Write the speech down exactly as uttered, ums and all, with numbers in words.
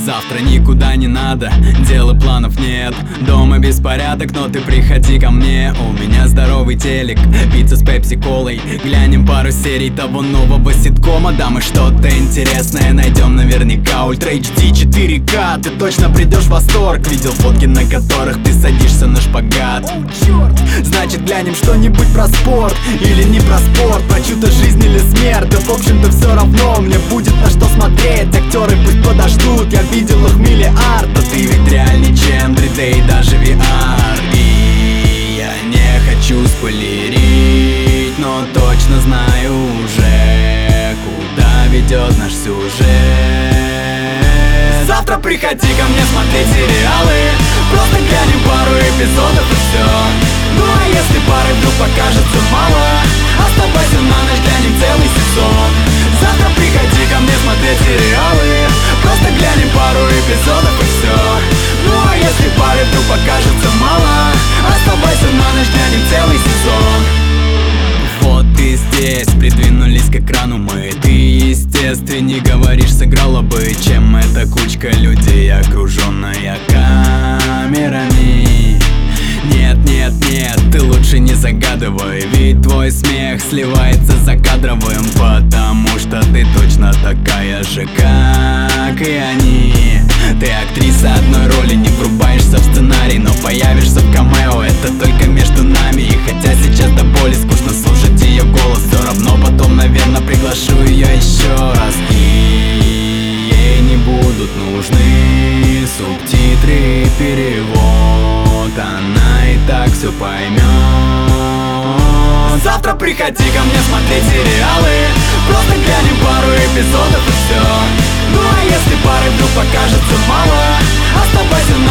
Завтра никуда не надо, дел и планов нет. Дома беспорядок, но ты приходи ко мне. У меня здоровый телек, пицца с пепси-колой. Глянем пару серий того нового ситкома. Да, мы что-то интересное найдем наверняка. Ультра эйч ди четыре ка, ты точно придешь в восторг. Видел фотки, на которых ты садишься на шпагат. О, черт! Значит, глянем что-нибудь про спорт. Или не про спорт, про чью-то жизнь или смерть. Да в общем-то все равно, мне будет на что смотреть. Актеры пусть подождут, я видел их миллиард. Но ты ведь реальней, чем три дэ и даже ви ар. И я не хочу спойлерить, но точно знаю уже, куда ведет наш сюжет. Завтра приходи ко мне смотреть сериалы. Просто глянем пару эпизодов и все. Ну а если пары вдруг покажется мало, оставайся на ночь, глянем целый сезон. Завтра приходи ко мне смотреть сериалы. Просто глянем пару эпизодов и все. Ну а если пары вдруг покажется мало, оставайся на ночь, глянем целый сезон. Вот ты здесь, придвинулись к экрану мы. Ты естественней говоришь, сыграла бы, чем эта кучка людей, окруженная камерами. Нет, нет, нет, ты лучше не загадывай, ведь твой смех сливается с закадровым. Потому что ты точно такая же, как и они. Ты актриса одной роли, не врубаешься в сценарий, но появишься в камео, это только между нами. И хотя сейчас до боли скучно слушать ее голос, все равно потом, наверное, приглашу ее еще раз. И ей не будут нужны субтитры и перевод, она и так все поймет. Завтра приходи ко мне смотреть сериалы. Просто глянем пару эпизодов и все. Ну а если пары вдруг покажется мало, оставайся на